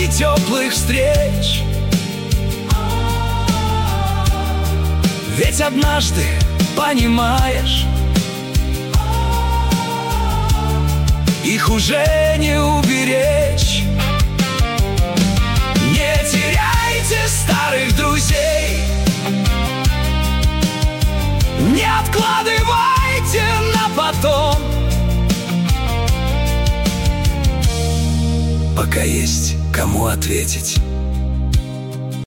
и теплых встреч. Ведь однажды понимаешь, их уже не уберечь. Не теряйте старых друзей, не откладывайте на потом, пока есть кому ответить.